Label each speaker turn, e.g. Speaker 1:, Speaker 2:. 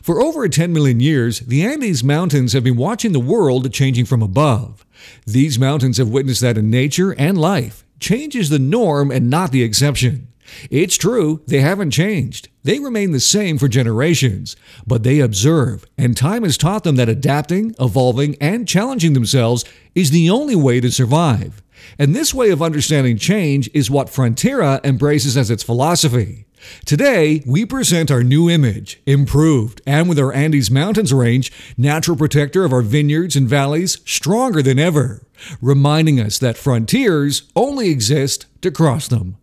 Speaker 1: For over 10 million years, the Andes Mountains have been watching the world changing from above. These mountains have witnessed that in nature and life, change is the norm and not the exception. It's true, they haven't changed. They remain the same for generations, but they observe, and time has taught them that adapting, evolving, and challenging themselves is the only way to survive. And this way of understanding change is what Frontera embraces as its philosophy. Today, we present our new image, improved, and with our Andes Mountains range, natural protector of our vineyards and valleys, stronger than ever, reminding us that frontiers only exist to cross them.